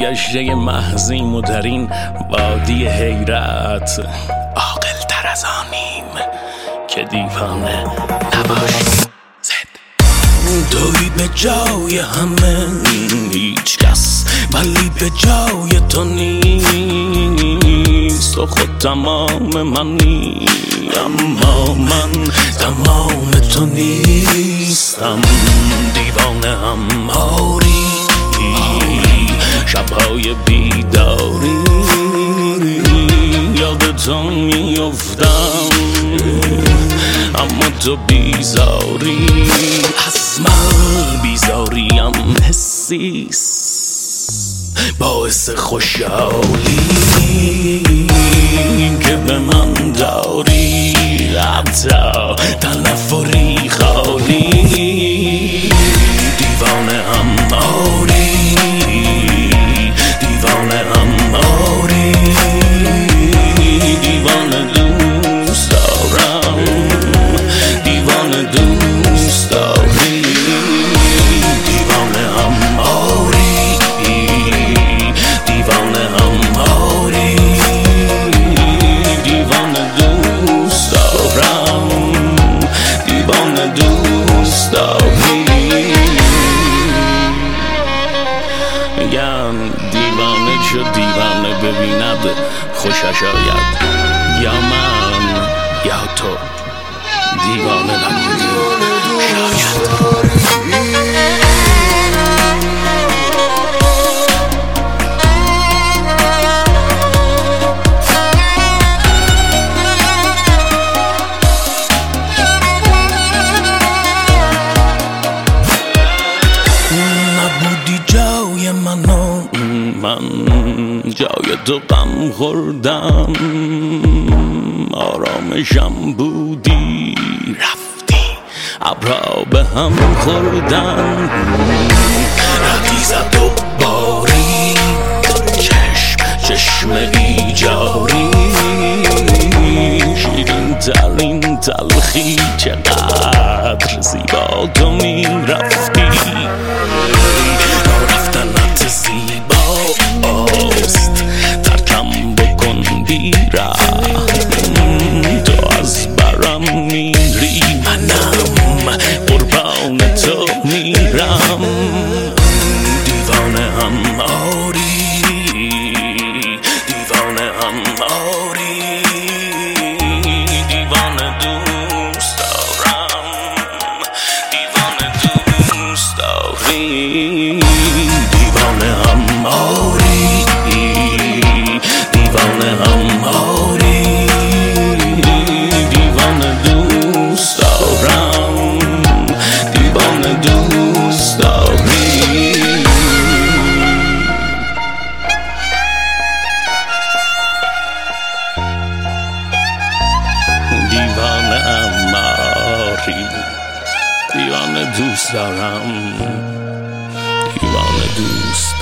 سرگشته محضیم و در این وادی حیرت عاقل تر از آنیم که دیوانه نباشیم. توی به جای همه هیچ کس ولی به جای تو نیست، تو خود تمام منی اما من تمام تو نیستم. دیوانه هم آری شبهای بیداری یاد تو میافتم اما تو بیزاری از من بیزاریم حسیست باعث خوشحالی که به من داری حتی تنفری خالی. دیوانه هم آری دیوانه هم آری دیوانه دوست دارم دیوانه دوست داری دیوانه هم آری دیوانه هم آری دیوانه دوست دارم دیوانه دوست داری. میگن دیوانه شد دیوانه ببیند خوشش آید، یا من یا تو دیوانه نبودی شاید. نبودی جای منو من جای تو غم خوردم، آرامشم بودی رفتی ابرا به هم خوردن. ردی زد و باری چشم ایجاری شیرین ترین تلخی چقدر زیبا تو می رفتی. رفتنت زیباست ترکم بکن بیرم تو از برم میری منم قربان تو میرم. دیوانه هم آری دیوانه هم آری دیوانه دوست دارم دیوانه دوست داری دیوانه هم آری دیوانه هم آری دیوانه دوست دارم دیوانه دوست داری. دیوانه هم آری دیوانه دوست دارم دیوانه دوست